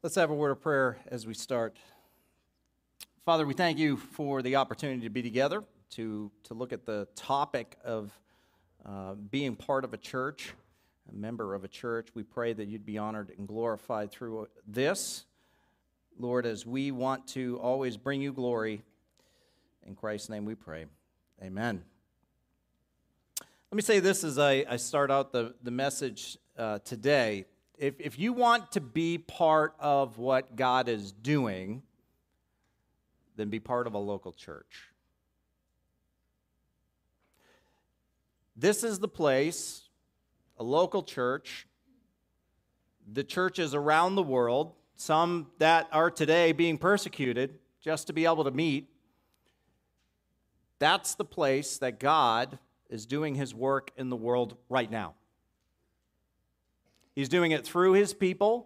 Let's have a word of prayer as we start. Father, we thank you for the opportunity to be together, to look at the topic of being part of a church, a member of a church. We pray that you'd be honored and glorified through this. Lord, as we want to always bring you glory, in Christ's name we pray. Amen. Let me say this as I start out the message today. If you want to be part of what God is doing, then be part of a local church. This is the place, a local church. The churches around the world, some that are today being persecuted just to be able to meet, that's the place that God is doing his work in the world right now. He's doing it through his people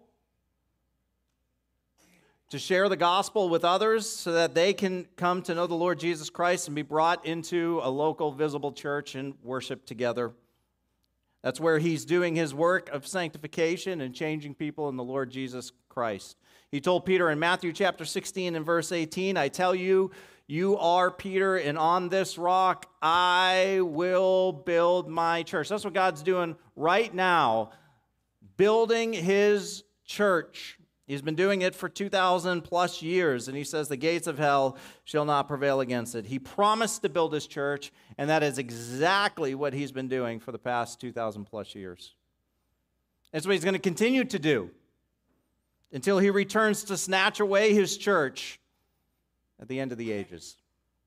to share the gospel with others so that they can come to know the Lord Jesus Christ and be brought into a local visible church and worship together. That's where he's doing his work of sanctification and changing people in the Lord Jesus Christ. He told Peter in Matthew chapter 16 and verse 18, I tell you, you are Peter, and on this rock I will build my church. That's what God's doing right now, building his church. He's been doing it for 2,000 plus years, and he says the gates of hell shall not prevail against it. He promised to build his church, and that is exactly what he's been doing for the past 2,000 plus years. That's what he's going to continue to do until he returns to snatch away his church at the end of the ages.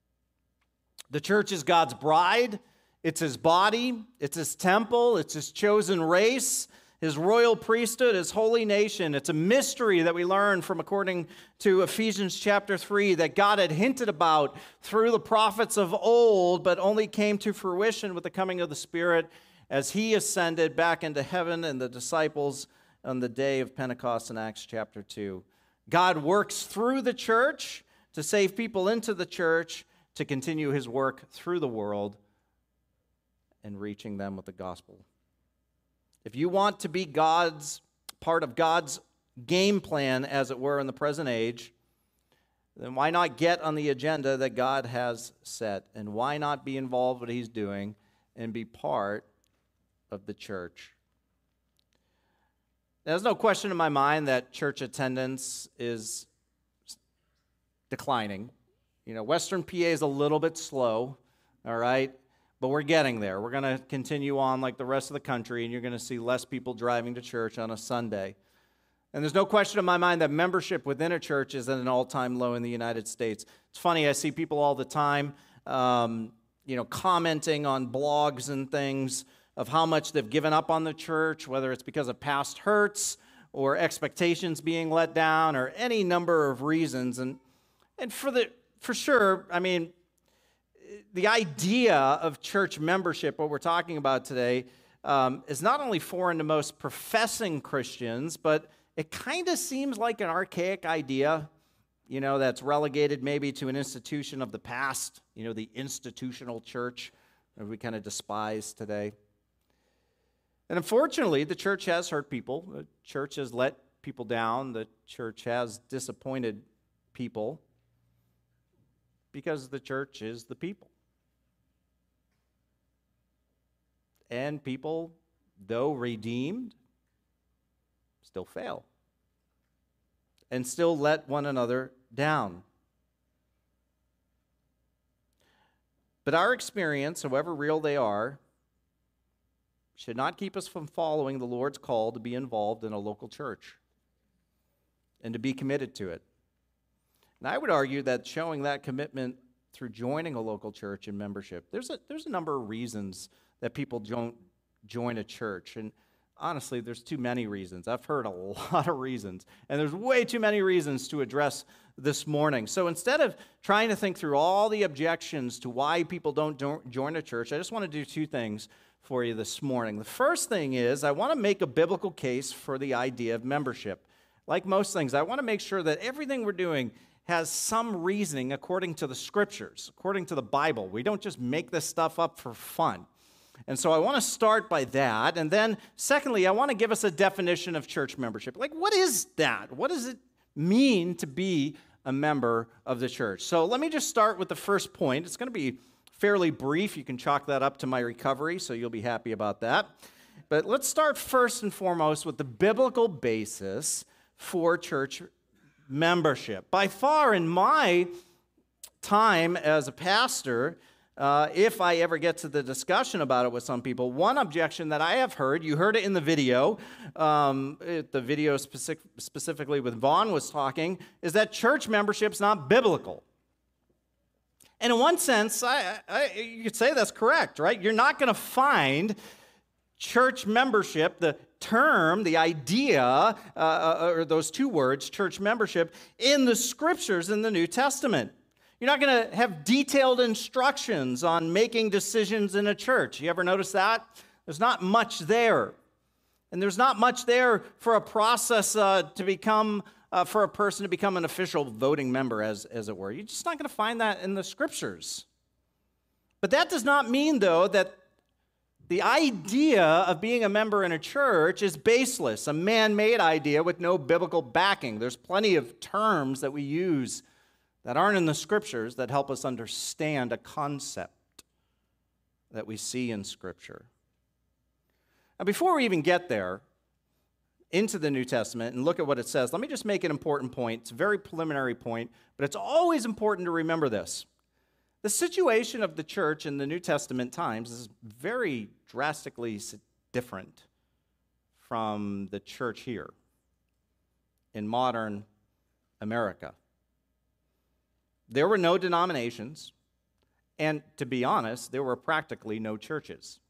The church is God's bride. It's his body. It's his temple. It's his chosen race, his royal priesthood, his holy nation. It's a mystery that we learn from according to Ephesians chapter 3 that God had hinted about through the prophets of old, but only came to fruition with the coming of the Spirit as he ascended back into heaven and the disciples on the day of Pentecost in Acts chapter 2. God works through the church to save people into the church, to continue his work through the world and reaching them with the gospel. If you want to be part of God's game plan, as it were, in the present age, then why not get on the agenda that God has set? And why not be involved in what he's doing and be part of the church? There's no question in my mind that church attendance is declining. You know, Western PA is a little bit slow, all right? But we're getting there. We're going to continue on like the rest of the country, and you're going to see less people driving to church on a Sunday. And there's no question in my mind that membership within a church is at an all-time low in the United States. It's funny, I see people all the time, commenting on blogs and things of how much they've given up on the church, whether it's because of past hurts or expectations being let down or any number of reasons. And for sure, I mean, the idea of church membership, what we're talking about today, is not only foreign to most professing Christians, but it kind of seems like an archaic idea, that's relegated maybe to an institution of the past, the institutional church that we kind of despise today. And unfortunately, the church has hurt people. The church has let people down. The church has disappointed people because the church is the people. And people, though redeemed, still fail and still let one another down. But our experience, however real they are, should not keep us from following the Lord's call to be involved in a local church and to be committed to it. And I would argue that showing that commitment through joining a local church and membership, there's a number of reasons that people don't join a church. And honestly, there's too many reasons. I've heard a lot of reasons, and there's way too many reasons to address this morning. So instead of trying to think through all the objections to why people don't join a church, I just want to do two things for you this morning. The first thing is I want to make a biblical case for the idea of membership. Like most things, I want to make sure that everything we're doing has some reasoning according to the Scriptures, according to the Bible. We don't just make this stuff up for fun. And so I want to start by that. And then, secondly, I want to give us a definition of church membership. Like, what is that? What does it mean to be a member of the church? So let me just start with the first point. It's going to be fairly brief. You can chalk that up to my recovery, so you'll be happy about that. But let's start first and foremost with the biblical basis for church membership. By far, in my time as a pastor, if I ever get to the discussion about it with some people, one objection that I have heard, you heard it in the video, specifically with Vaughn was talking, is that church membership's not biblical. And in one sense, you could say that's correct, right? You're not going to find church membership, the term, the idea, or those two words, church membership, in the scriptures in the New Testament. You're not going to have detailed instructions on making decisions in a church. You ever notice that? There's not much there. And there's not much there for a process to become, for a person to become an official voting member, as it were. You're just not going to find that in the scriptures. But that does not mean, though, that the idea of being a member in a church is baseless, a man-made idea with no biblical backing. There's plenty of terms that we use that aren't in the scriptures that help us understand a concept that we see in Scripture. Now, before we even get there into the New Testament and look at what it says, let me just make an important point. It's a very preliminary point, but it's always important to remember this. The situation of the church in the New Testament times is very drastically different from the church here in modern America. There were no denominations, and to be honest, there were practically no churches.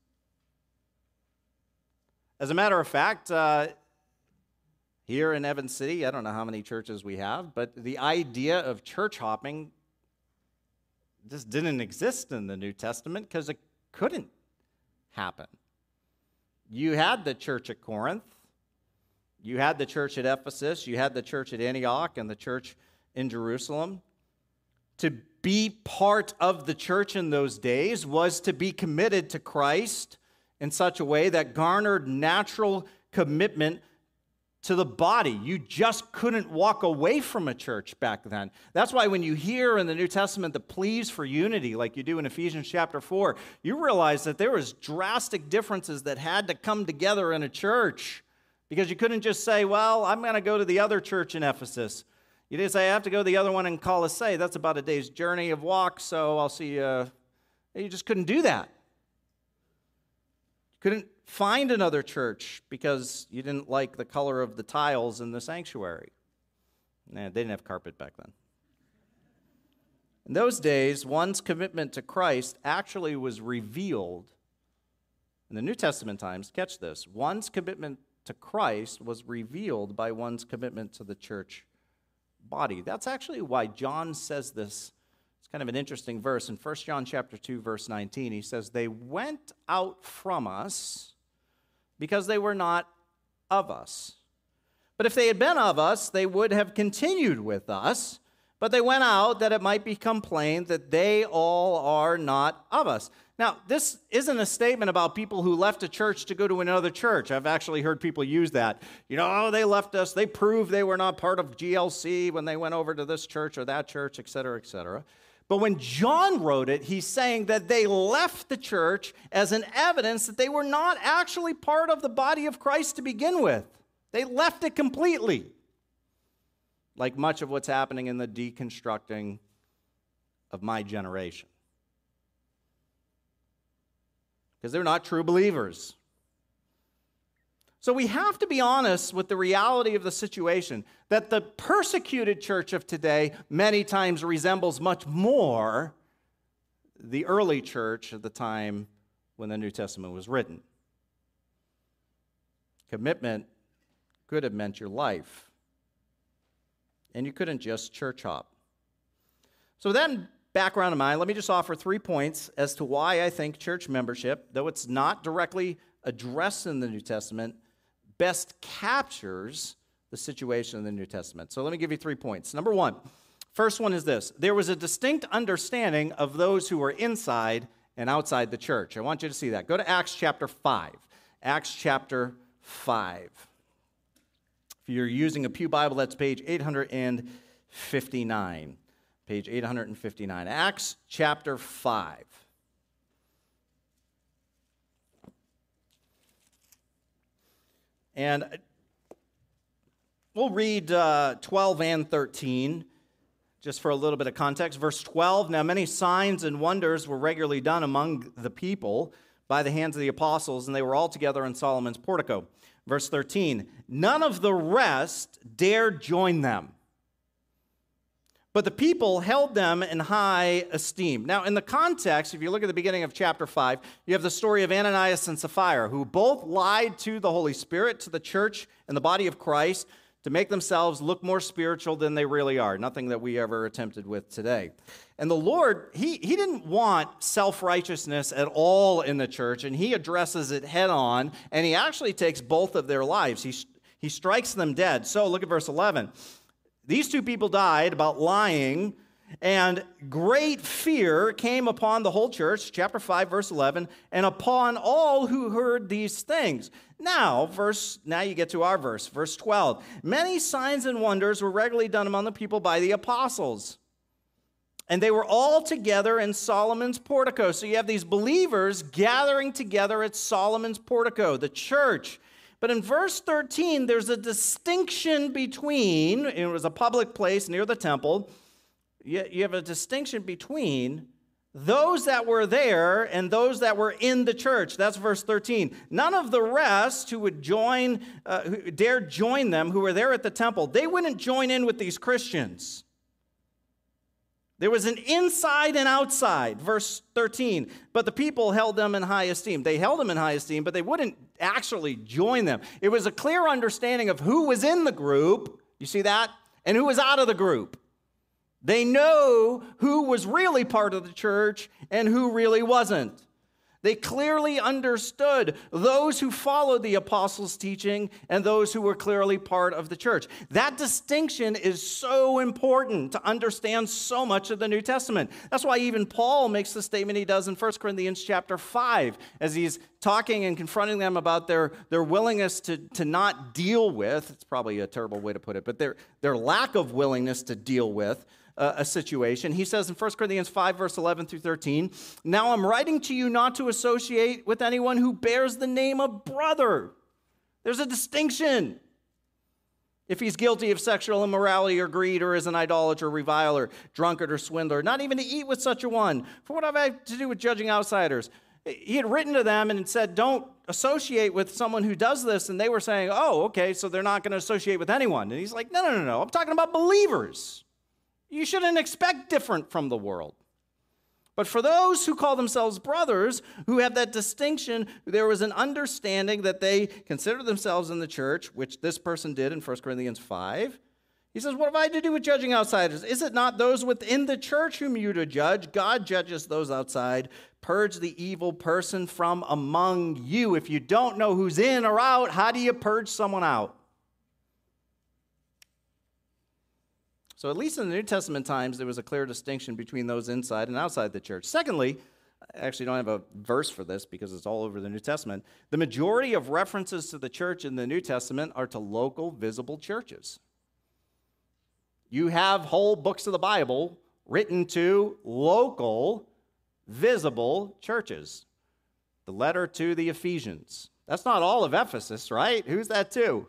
As a matter of fact, here in Evans City, I don't know how many churches we have, but the idea of church hopping just didn't exist in the New Testament because it couldn't happen. You had the church at Corinth, you had the church at Ephesus, you had the church at Antioch, and the church in Jerusalem. To be part of the church in those days was to be committed to Christ in such a way that garnered natural commitment to the body. You just couldn't walk away from a church back then. That's why when you hear in the New Testament the pleas for unity, like you do in Ephesians chapter 4, you realize that there was drastic differences that had to come together in a church, because you couldn't just say, well, I'm going to go to the other church in Ephesus. You didn't say, I have to go to the other one in Colossae. That's about a day's journey of walk, so I'll see you. You just couldn't do that. You couldn't find another church because you didn't like the color of the tiles in the sanctuary. Nah, they didn't have carpet back then. In those days, one's commitment to Christ actually was revealed. In the New Testament times, catch this, one's commitment to Christ was revealed by one's commitment to the church body. That's actually why John says this. It's kind of an interesting verse. In 1 John chapter 2, verse 19, he says, they went out from us because they were not of us. But if they had been of us, they would have continued with us. But they went out that it might become plain that they all are not of us. Now, this isn't a statement about people who left a church to go to another church. I've actually heard people use that. You know, oh, they left us. They proved they were not part of GLC when they went over to this church or that church, et cetera, et cetera. But when John wrote it, he's saying that they left the church as an evidence that they were not actually part of the body of Christ to begin with. They left it completely. Like much of what's happening in the deconstructing of my generation. Because they're not true believers. So we have to be honest with the reality of the situation, that the persecuted church of today many times resembles much more the early church at the time when the New Testament was written. Commitment could have meant your life. And you couldn't just church hop. So with that in background in mind, let me just offer 3 points as to why I think church membership, though it's not directly addressed in the New Testament, best captures the situation in the New Testament. So let me give you 3 points. Number one, first one is this. There was a distinct understanding of those who were inside and outside the church. I want you to see that. Go to Acts chapter 5. Acts chapter 5. If you're using a Pew Bible, that's page 859. Page 859. Acts chapter 5. And we'll read 12 and 13, just for a little bit of context. Verse 12, now many signs and wonders were regularly done among the people by the hands of the apostles, and they were all together in Solomon's portico. Verse 13, none of the rest dared join them, but the people held them in high esteem. Now, in the context, if you look at the beginning of chapter 5, you have the story of Ananias and Sapphira, who both lied to the Holy Spirit, to the church and the body of Christ, to make themselves look more spiritual than they really are, nothing that we ever attempted with today. And the Lord, he didn't want self-righteousness at all in the church, and he addresses it head on, and he actually takes both of their lives. He strikes them dead. So look at verse 11. These two people died about lying, and great fear came upon the whole church, chapter 5, verse 11, and upon all who heard these things. Now you get to our verse, verse 12. Many signs and wonders were regularly done among the people by the apostles, and they were all together in Solomon's portico. So you have these believers gathering together at Solomon's portico, the church. But in verse 13, there's a distinction between, it was a public place near the temple, you have a distinction between those that were there and those that were in the church. That's verse 13. None of the rest who would who dared join them, who were there at the temple, they wouldn't join in with these Christians. There was an inside and outside, verse 13. But the people held them in high esteem. They held them in high esteem, but they wouldn't actually join them. It was a clear understanding of who was in the group, you see that, and who was out of the group. They know who was really part of the church and who really wasn't. They clearly understood those who followed the apostles' teaching and those who were clearly part of the church. That distinction is so important to understand so much of the New Testament. That's why even Paul makes the statement he does in 1 Corinthians chapter 5, as he's talking and confronting them about their willingness to not deal with, it's probably a terrible way to put it, but their lack of willingness to deal with a situation. He says in 1 Corinthians 5, verse 11 through 13, now I'm writing to you not to associate with anyone who bears the name of brother. There's a distinction. If he's guilty of sexual immorality or greed or is an idolater, reviler, drunkard, or swindler, not even to eat with such a one. For what have I to do with judging outsiders? He had written to them and said, don't associate with someone who does this. And they were saying, oh, okay, so they're not going to associate with anyone. And he's like, no. I'm talking about believers. You shouldn't expect different from the world. But for those who call themselves brothers, who have that distinction, there was an understanding that they consider themselves in the church, which this person did in 1 Corinthians 5. He says, what have I to do with judging outsiders? Is it not those within the church whom you to judge? God judges those outside. Purge the evil person from among you. If you don't know who's in or out, how do you purge someone out? So at least in the New Testament times, there was a clear distinction between those inside and outside the church. Secondly, I actually don't have a verse for this because it's all over the New Testament. The majority of references to the church in the New Testament are to local, visible churches. You have whole books of the Bible written to local, visible churches. The letter to the Ephesians. That's not all of Ephesus, right? Who's that to?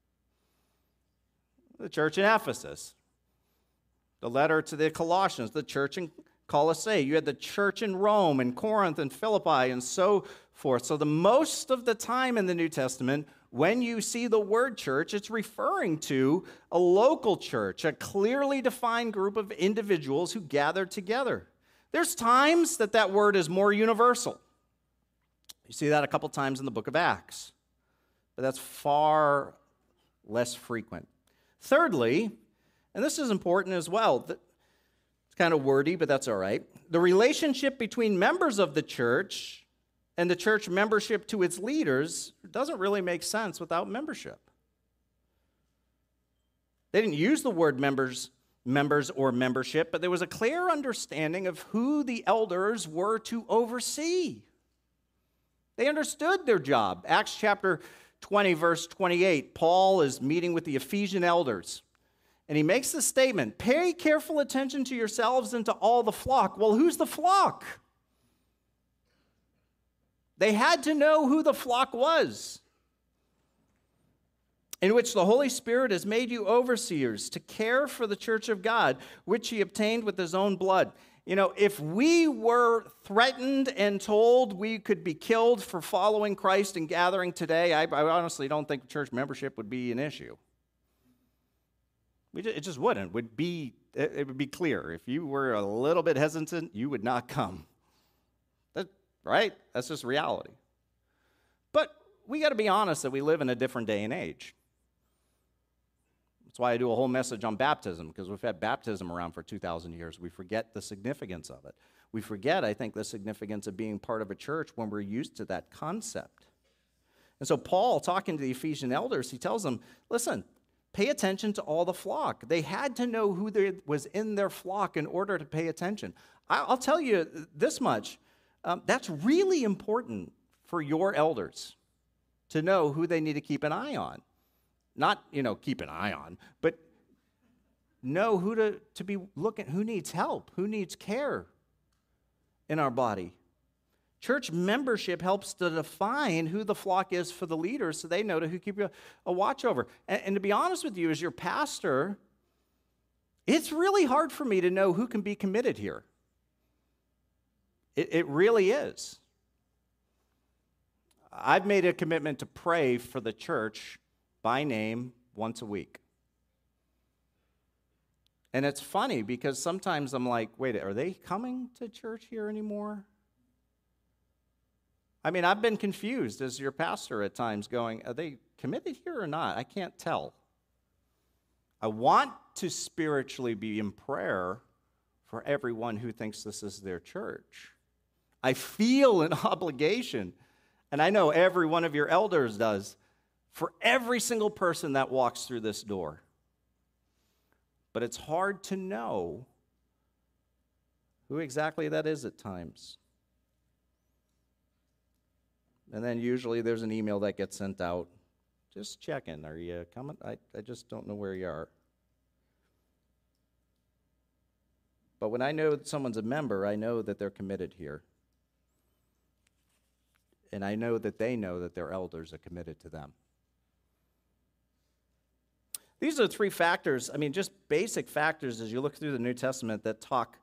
The church in Ephesus. The letter to the Colossians, the church in Colossae. You had the church in Rome and Corinth and Philippi and so forth. So the most of the time in the New Testament, when you see the word church, it's referring to a local church, a clearly defined group of individuals who gathered together. There's times that word is more universal. You see that a couple times in the book of Acts. But that's far less frequent. Thirdly, and this is important as well. It's kind of wordy, but that's all right. The relationship between members of the church and the church membership to its leaders doesn't really make sense without membership. They didn't use the word members members or membership, but there was a clear understanding of who the elders were to oversee. They understood their job. Acts chapter 20, verse 28, Paul is meeting with the Ephesian elders, and he makes the statement, pay careful attention to yourselves and to all the flock. Well, who's the flock? They had to know who the flock was, in which the Holy Spirit has made you overseers to care for the church of God, which he obtained with his own blood. You know, if we were threatened and told we could be killed for following Christ and gathering today, I honestly don't think church membership would be an issue. It just wouldn't. It would be clear. If you were a little bit hesitant, you would not come. Right? That's just reality. But we got to be honest that we live in a different day and age. That's why I do a whole message on baptism, because we've had baptism around for 2,000 years. We forget the significance of it. We forget, I think, the significance of being part of a church when we're used to that concept. And so Paul, talking to the Ephesian elders, he tells them, listen, pay attention to all the flock. They had to know who was in their flock in order to pay attention. I'll tell you this much. That's really important for your elders to know who they need to keep an eye on. Not, keep an eye on, but know who to be looking, who needs help, who needs care in our body. Church membership helps to define who the flock is for the leaders so they know who to keep a watch over. And to be honest with you, as your pastor, it's really hard for me to know who can be committed here. It really is. I've made a commitment to pray for the church by name once a week. And it's funny because sometimes I'm like, wait, are they coming to church here anymore? I mean, I've been confused as your pastor at times going, are they committed here or not? I can't tell. I want to spiritually be in prayer for everyone who thinks this is their church. I feel an obligation, and I know every one of your elders does, for every single person that walks through this door. But it's hard to know who exactly that is at times. And then usually there's an email that gets sent out. Just checking. Are you coming? I just don't know where you are. But when I know that someone's a member, I know that they're committed here. And I know that they know that their elders are committed to them. These are three factors, just basic factors as you look through the New Testament that talk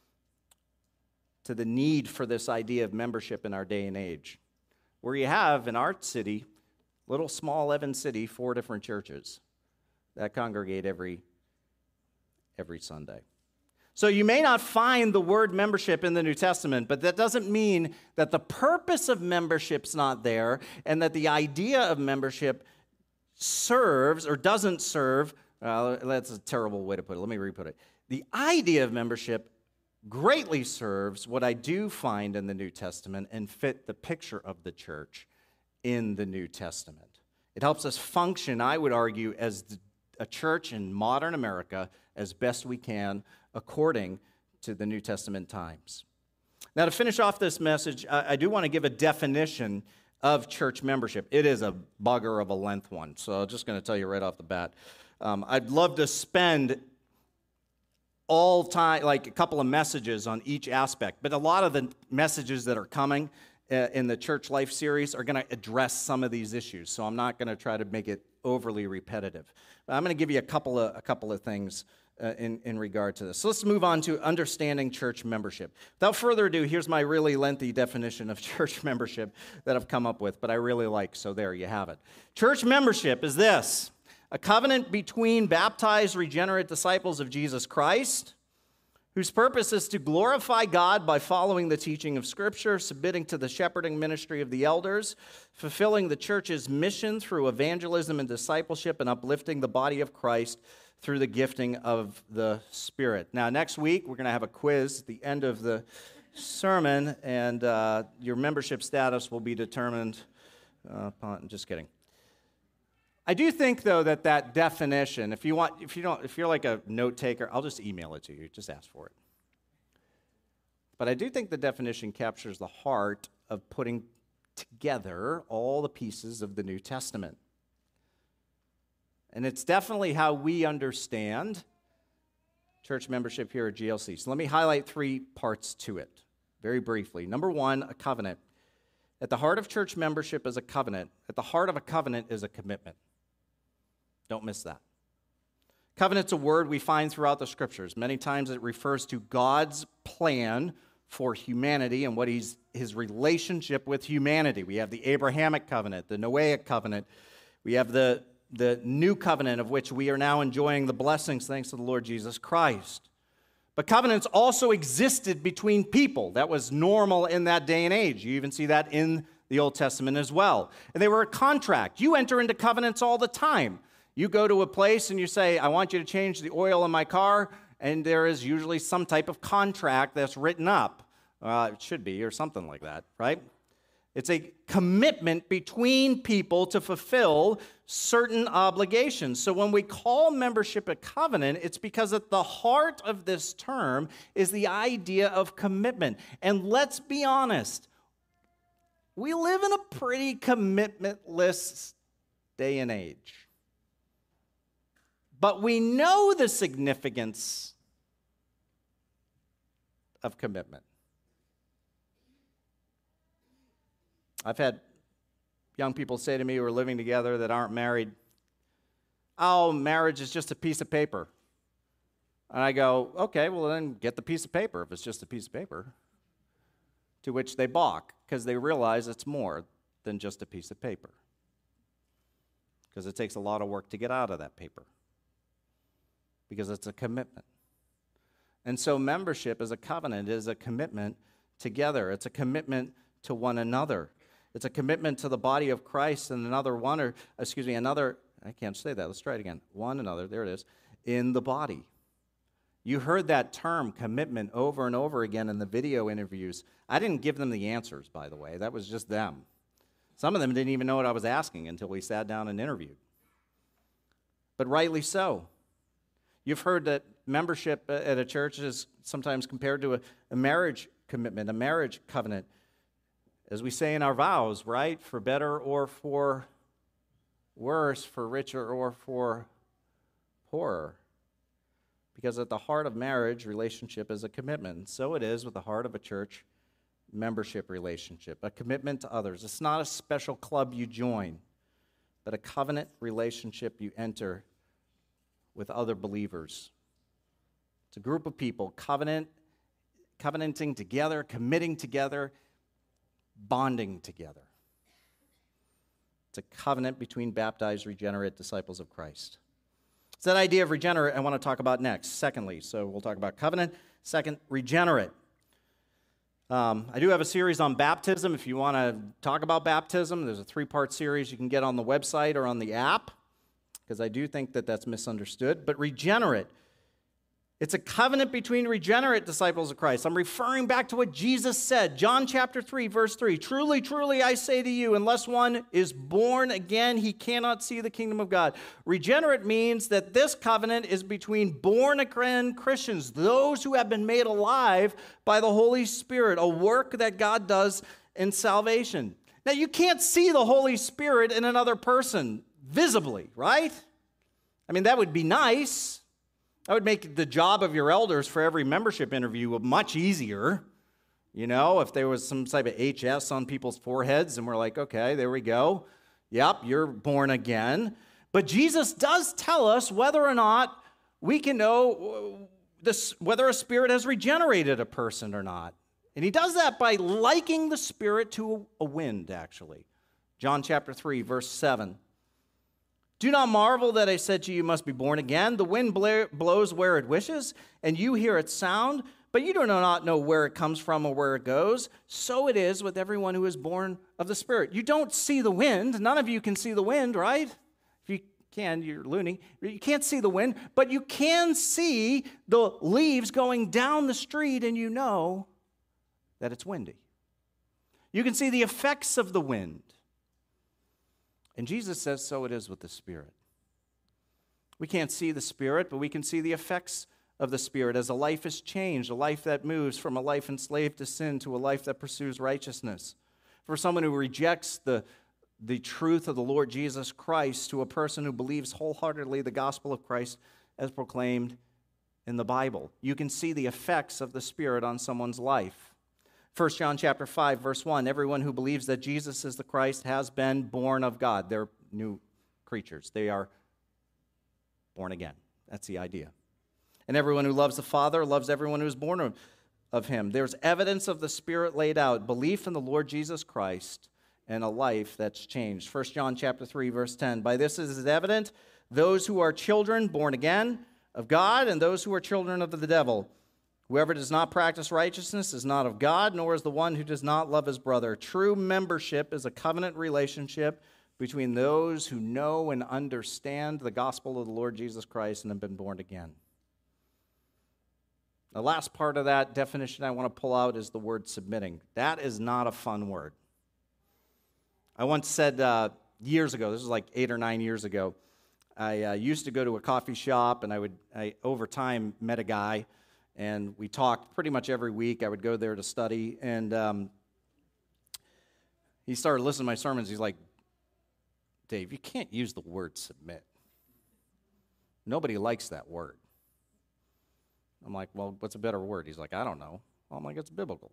to the need for this idea of membership in our day and age. Where you have, in our city, little small Evans City, 4 different churches that congregate every Sunday. So you may not find the word membership in the New Testament, but that doesn't mean that the purpose of membership's not there and that the idea of membership serves or doesn't serve. That's a terrible way to put it. Let me re-put it. The idea of membership greatly serves what I do find in the New Testament and fit the picture of the church in the New Testament. It helps us function, I would argue, as a church in modern America as best we can according to the New Testament times. Now, to finish off this message, I do want to give a definition of church membership. It is a bugger of a length one, so I'm just going to tell you right off the bat. I'd love to spend all time, like a couple of messages on each aspect, but a lot of the messages that are coming in the Church Life series are going to address some of these issues, so I'm not going to try to make it overly repetitive. But I'm going to give you a couple of things in regard to this. So let's move on to understanding church membership. Without further ado, here's my really lengthy definition of church membership that I've come up with, but I really like, so there you have it. Church membership is this: a covenant between baptized, regenerate disciples of Jesus Christ, whose purpose is to glorify God by following the teaching of Scripture, submitting to the shepherding ministry of the elders, fulfilling the church's mission through evangelism and discipleship, and uplifting the body of Christ through the gifting of the Spirit. Now, next week, we're going to have a quiz at the end of the sermon, and your membership status will be determined upon, just kidding. I do think, though, that definition, if you're like a note taker, I'll just email it to you. Just ask for it. But I do think the definition captures the heart of putting together all the pieces of the New Testament. And it's definitely how we understand church membership here at GLC. So let me highlight 3 parts to it very briefly. Number 1, a covenant. At the heart of church membership is a covenant. At the heart of a covenant is a commitment. Don't miss that. Covenant's a word we find throughout the scriptures. Many times it refers to God's plan for humanity and what his relationship with humanity. We have the Abrahamic covenant, the Noahic covenant. We have the new covenant of which we are now enjoying the blessings thanks to the Lord Jesus Christ. But covenants also existed between people. That was normal in that day and age. You even see that in the Old Testament as well. And they were a contract. You enter into covenants all the time. You go to a place and you say, I want you to change the oil in my car, and there is usually some type of contract that's written up. It should be, or something like that, right? It's a commitment between people to fulfill certain obligations. So when we call membership a covenant, it's because at the heart of this term is the idea of commitment. And let's be honest, we live in a pretty commitmentless day and age. But we know the significance of commitment. I've had young people say to me who are living together that aren't married, oh, marriage is just a piece of paper. And I go, okay, well then get the piece of paper if it's just a piece of paper. To which they balk because they realize it's more than just a piece of paper. Because it takes a lot of work to get out of that paper. Because it's a commitment. And so membership is a covenant, is a commitment together. It's a commitment to one another. It's a commitment to the body of Christ and another, I can't say that, let's try it again. One another, there it is, in the body. You heard that term, commitment, over and over again in the video interviews. I didn't give them the answers, by the way. That was just them. Some of them didn't even know what I was asking until we sat down and interviewed. But rightly so. You've heard that membership at a church is sometimes compared to a marriage commitment, a marriage covenant. As we say in our vows, right? For better or for worse, for richer or for poorer. Because at the heart of marriage, relationship is a commitment. So it is with the heart of a church membership relationship, a commitment to others. It's not a special club you join, but a covenant relationship you enter with other believers. It's a group of people covenanting together, committing together, bonding together. It's a covenant between baptized, regenerate disciples of Christ. It's that idea of regenerate I want to talk about next, secondly. So we'll talk about covenant. Second, regenerate. I do have a series on baptism. If you want to talk about baptism, there's a 3-part series you can get on the website or on the app, because I do think that that's misunderstood. But regenerate, it's a covenant between regenerate disciples of Christ. I'm referring back to what Jesus said, John chapter 3, verse 3. Truly, truly, I say to you, unless one is born again, he cannot see the kingdom of God. Regenerate means that this covenant is between born-again Christians, those who have been made alive by the Holy Spirit, a work that God does in salvation. Now, you can't see the Holy Spirit in another person visibly, right? I mean, that would be nice. That would make the job of your elders for every membership interview much easier. You know, if there was some type of HS on people's foreheads and we're like, okay, there we go. Yep, you're born again. But Jesus does tell us whether or not we can know whether a spirit has regenerated a person or not. And he does that by likening the spirit to a wind, actually. John chapter 3, verse 7. Do not marvel that I said to you, you must be born again. The wind blows where it wishes, and you hear its sound, but you do not know where it comes from or where it goes. So it is with everyone who is born of the Spirit. You don't see the wind. None of you can see the wind, right? If you can, you're loony. You can't see the wind, but you can see the leaves going down the street, and you know that it's windy. You can see the effects of the wind. And Jesus says, so it is with the Spirit. We can't see the Spirit, but we can see the effects of the Spirit as a life is changed, a life that moves from a life enslaved to sin to a life that pursues righteousness. For someone who rejects the truth of the Lord Jesus Christ to a person who believes wholeheartedly the gospel of Christ as proclaimed in the Bible. You can see the effects of the Spirit on someone's life. 1 John chapter 5, verse 1, everyone who believes that Jesus is the Christ has been born of God. They're new creatures. They are born again. That's the idea. And everyone who loves the Father loves everyone who is born of him. There's evidence of the Spirit laid out, belief in the Lord Jesus Christ, and a life that's changed. 1 John chapter 3, verse 10, by this is it evident, those who are children born again of God and those who are children of the devil. Whoever does not practice righteousness is not of God, nor is the one who does not love his brother. True membership is a covenant relationship between those who know and understand the gospel of the Lord Jesus Christ and have been born again. The last part of that definition I want to pull out is the word submitting. That is not a fun word. I once said years ago, this was like 8 or 9 years ago, I used to go to a coffee shop, and I over time met a guy, and we talked pretty much every week. I would go there to study, and he started listening to my sermons. He's like, Dave, you can't use the word submit. Nobody likes that word. I'm like, well, what's a better word? He's like, I don't know. I'm like, it's biblical.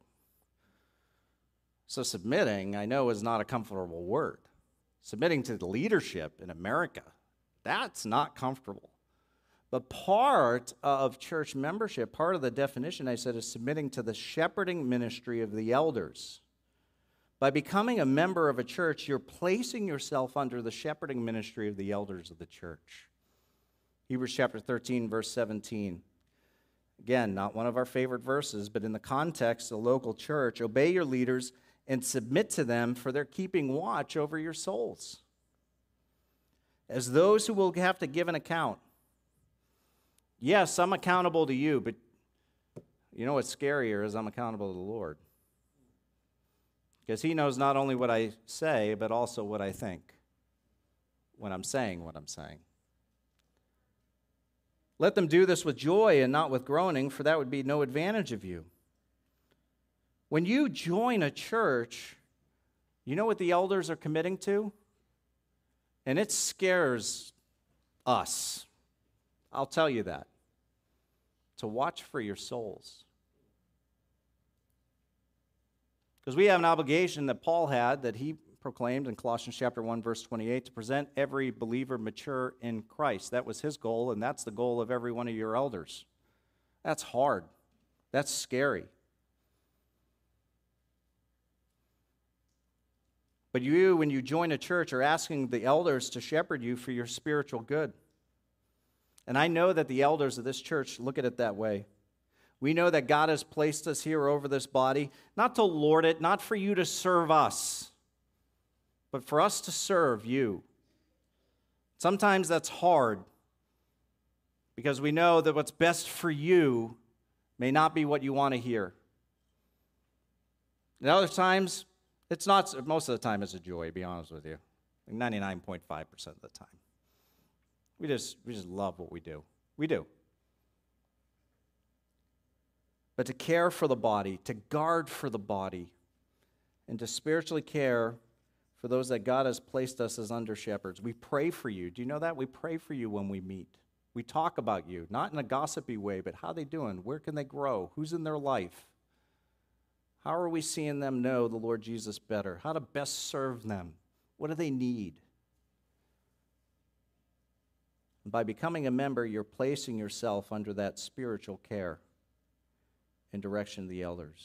So submitting, I know, is not a comfortable word. Submitting to the leadership in America, that's not comfortable. But part of church membership, part of the definition I said is submitting to the shepherding ministry of the elders. By becoming a member of a church, you're placing yourself under the shepherding ministry of the elders of the church. Hebrews chapter 13, verse 17. Again, not one of our favorite verses, but in the context of the local church, obey your leaders and submit to them, for they're keeping watch over your souls, as those who will have to give an account. Yes, I'm accountable to you, but you know what's scarier is I'm accountable to the Lord. Because he knows not only what I say, but also what I think when I'm saying what I'm saying. Let them do this with joy and not with groaning, for that would be no advantage of you. When you join a church, you know what the elders are committing to? And it scares us. I'll tell you that. To watch for your souls. Because we have an obligation that Paul had, that he proclaimed in Colossians chapter 1, verse 28, to present every believer mature in Christ. That was his goal, and that's the goal of every one of your elders. That's hard. That's scary. But you, when you join a church, are asking the elders to shepherd you for your spiritual good. And I know that the elders of this church look at it that way. We know that God has placed us here over this body, not to lord it, not for you to serve us, but for us to serve you. Sometimes that's hard, because we know that what's best for you may not be what you want to hear. And other times, it's not. Most of the time, it's a joy, to be honest with you. 99.5% of the time. We just love what we do. We do. But to care for the body, to guard for the body, and to spiritually care for those that God has placed us as under shepherds. We pray for you. Do you know that? We pray for you when we meet. We talk about you, not in a gossipy way, but how they doing? Where can they grow? Who's in their life? How are we seeing them know the Lord Jesus better? How to best serve them? What do they need? And by becoming a member, you're placing yourself under that spiritual care and direction of the elders.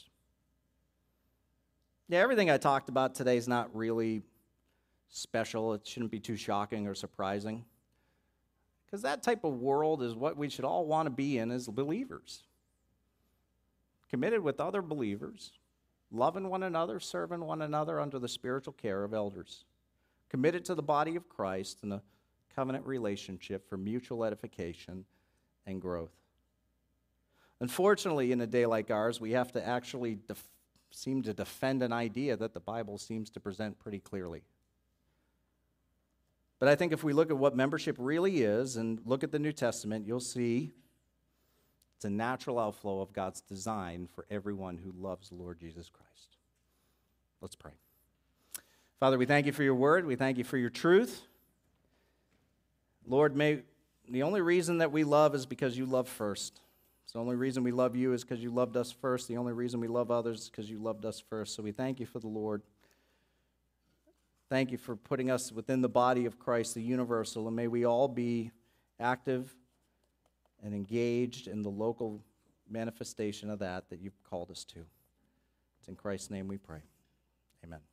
Yeah, everything I talked about today is not really special. It shouldn't be too shocking or surprising. Because that type of world is what we should all want to be in as believers. Committed with other believers, loving one another, serving one another under the spiritual care of elders. Committed to the body of Christ in a covenant relationship for mutual edification and growth. Unfortunately, in a day like ours, we have to actually seem to defend an idea that the Bible seems to present pretty clearly. But I think if we look at what membership really is and look at the New Testament, you'll see it's a natural outflow of God's design for everyone who loves the Lord Jesus Christ. Let's pray. Father, we thank you for your word. We thank you for your truth. Lord, the only reason that we love is because you love first. It's the only reason we love you is because you loved us first. The only reason we love others is because you loved us first. So we thank you for the Lord. Thank you for putting us within the body of Christ, the universal, and may we all be active and engaged in the local manifestation of that you've called us to. It's in Christ's name we pray. Amen.